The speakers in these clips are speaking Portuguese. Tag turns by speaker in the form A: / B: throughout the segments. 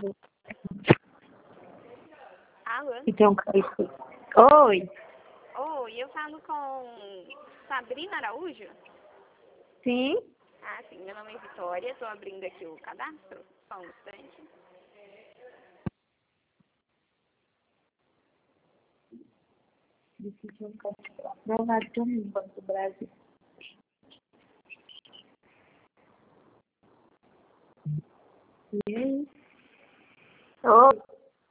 A: Alô?
B: Então, oi.
A: Oi, eu falo com Sabrina Araújo?
B: Sim?
A: Ah, sim, meu nome é Vitória, estou abrindo aqui o cadastro. Só um instante.
B: Aprovado no Banco do Brasil. E aí? Oi.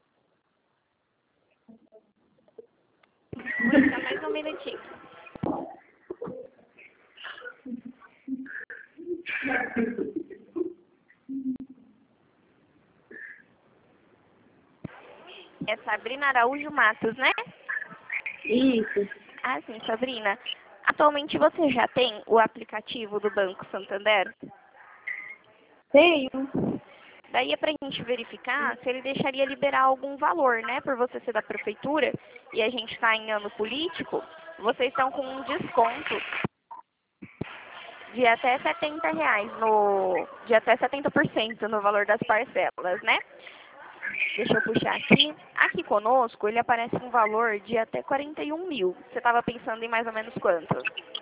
A: Vou ficar mais um minutinho. É Sabrina Araújo Matos, né?
B: Isso.
A: Ah, sim, Sabrina. Atualmente você já tem o aplicativo do Banco Santander?
B: Tenho.
A: Daí é pra gente verificar se ele deixaria liberar algum valor, né? Por você ser da prefeitura e a gente tá em ano político, vocês estão com um desconto de até R$ 70 de até 70% no valor das parcelas, né? Deixa eu puxar aqui. Aqui conosco, ele aparece um valor de até 41 mil. Você estava pensando em mais ou menos quanto?